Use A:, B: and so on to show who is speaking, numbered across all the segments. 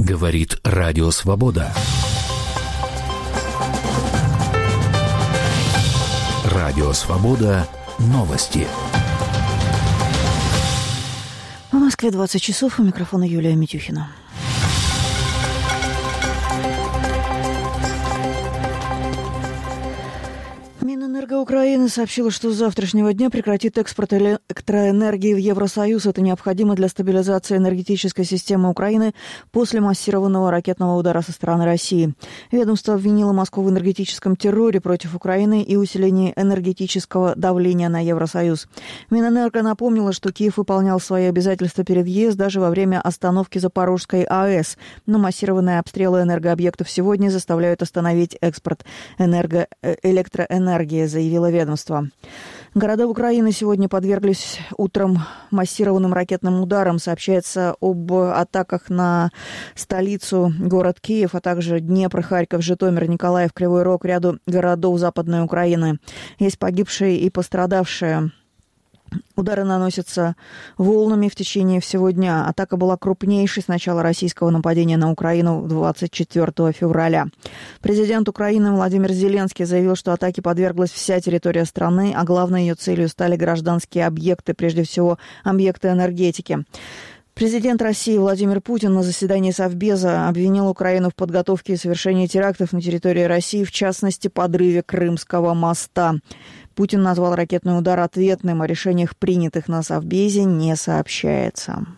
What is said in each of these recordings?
A: Говорит Радио Свобода. Радио Свобода. Новости.
B: В Москве 20 часов. У микрофона Юлия Митюхина. Минэнерго Украины сообщила, что с завтрашнего дня прекратит экспорт электроэнергии в Евросоюз. Это необходимо для стабилизации энергетической системы Украины после массированного ракетного удара со стороны России. Ведомство обвинило Москву в энергетическом терроре против Украины и усилении энергетического давления на Евросоюз. Минэнерго напомнила, что Киев выполнял свои обязательства перед ЕС даже во время остановки Запорожской АЭС. Но массированные обстрелы энергообъектов сегодня заставляют остановить экспорт электроэнергии, заявило ведомство. Города Украины сегодня подверглись утром массированным ракетным ударам. Сообщается об атаках на столицу, город Киев, а также Днепр, Харьков, Житомир, Николаев, Кривой Рог, ряду городов Западной Украины. Есть погибшие и пострадавшие. Удары наносятся волнами в течение всего дня. Атака была крупнейшей с начала российского нападения на Украину 24 февраля. Президент Украины Владимир Зеленский заявил, что атаке подверглась вся территория страны, а главной ее целью стали гражданские объекты, прежде всего объекты энергетики. Президент России Владимир Путин на заседании Совбеза обвинил Украину в подготовке и совершении терактов на территории России, в частности, подрыве Крымского моста. Путин назвал ракетный удар ответным, о решениях, принятых на Совбезе, не сообщается.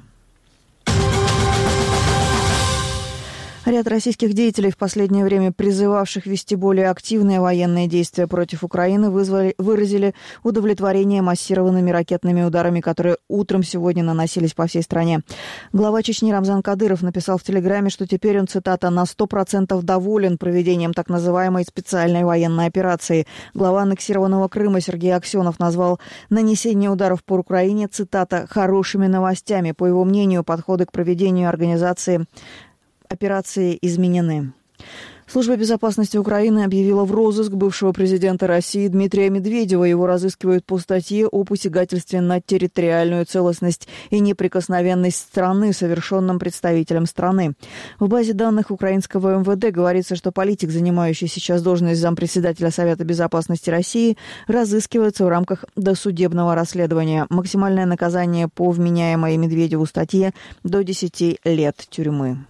B: Ряд российских деятелей, в последнее время призывавших вести более активные военные действия против Украины, выразили удовлетворение массированными ракетными ударами, которые утром сегодня наносились по всей стране. Глава Чечни Рамзан Кадыров написал в Телеграме, что теперь он, цитата, «на 100% доволен проведением так называемой специальной военной операции». Глава аннексированного Крыма Сергей Аксенов назвал нанесение ударов по Украине, цитата, «хорошими новостями». По его мнению, подходы к проведению организации операции изменены. Служба безопасности Украины объявила в розыск бывшего президента России Дмитрия Медведева. Его разыскивают по статье о посягательстве на территориальную целостность и неприкосновенность страны, совершенном представителем страны. В базе данных украинского МВД говорится, что политик, занимающий сейчас должность зампредседателя Совета безопасности России, разыскивается в рамках досудебного расследования. Максимальное наказание по вменяемой Медведеву статье до 10 лет тюрьмы.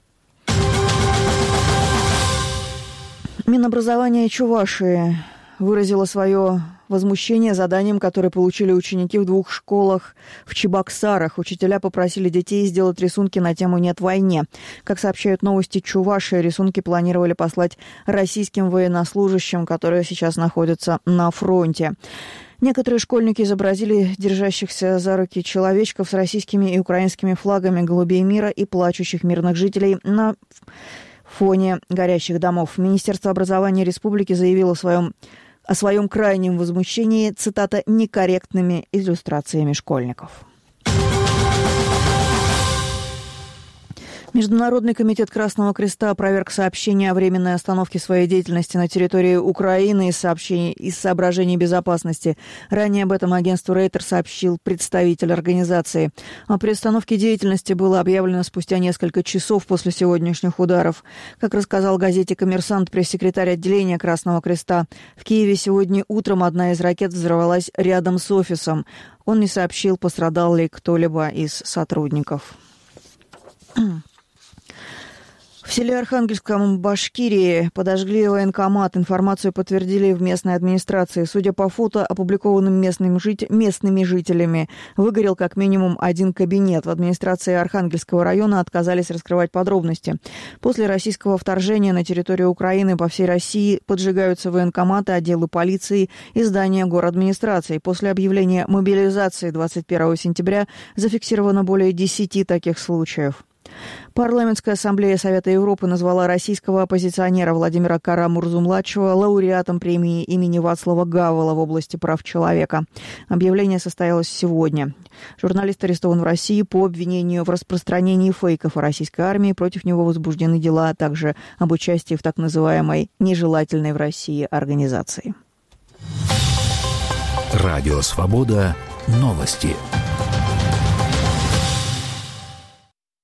B: Минобразование Чувашии выразило свое возмущение заданием, которое получили ученики в 2 школах в Чебоксарах. Учителя попросили детей сделать рисунки на тему «Нет войне». Как сообщают новости Чувашии, рисунки планировали послать российским военнослужащим, которые сейчас находятся на фронте. Некоторые школьники изобразили держащихся за руки человечков с российскими и украинскими флагами, голубей мира и плачущих мирных жителей на фоне горящих домов. Министерство образования республики заявило о своем крайнем возмущении, цитата, «некорректными иллюстрациями школьников». Международный комитет Красного Креста опроверг сообщение о временной остановке своей деятельности на территории Украины из соображений безопасности. Ранее об этом агентству Рейтер сообщил представитель организации. О приостановке деятельности было объявлено спустя несколько часов после сегодняшних ударов. Как рассказал газете «Коммерсант» пресс-секретарь отделения Красного Креста, в Киеве сегодня утром одна из ракет взорвалась рядом с офисом. Он не сообщил, пострадал ли кто-либо из сотрудников. В селе Архангельском, Башкирии, подожгли военкомат. Информацию подтвердили в местной администрации. Судя по фото, опубликованным местными жителями, выгорел как минимум 1 кабинет. В администрации Архангельского района отказались раскрывать подробности. После российского вторжения на территорию Украины по всей России поджигаются военкоматы, отделы полиции и здания городадминистрации. После объявления мобилизации 21 сентября зафиксировано более 10 таких случаев. Парламентская ассамблея Совета Европы назвала российского оппозиционера Владимира Кара-Мурзу-младшего лауреатом премии имени Вацлава Гавела в области прав человека. Объявление состоялось сегодня. Журналист арестован в России по обвинению в распространении фейков о российской армии. Против него возбуждены дела, а также об участии в так называемой нежелательной в России организации.
A: Радио Свобода. Новости.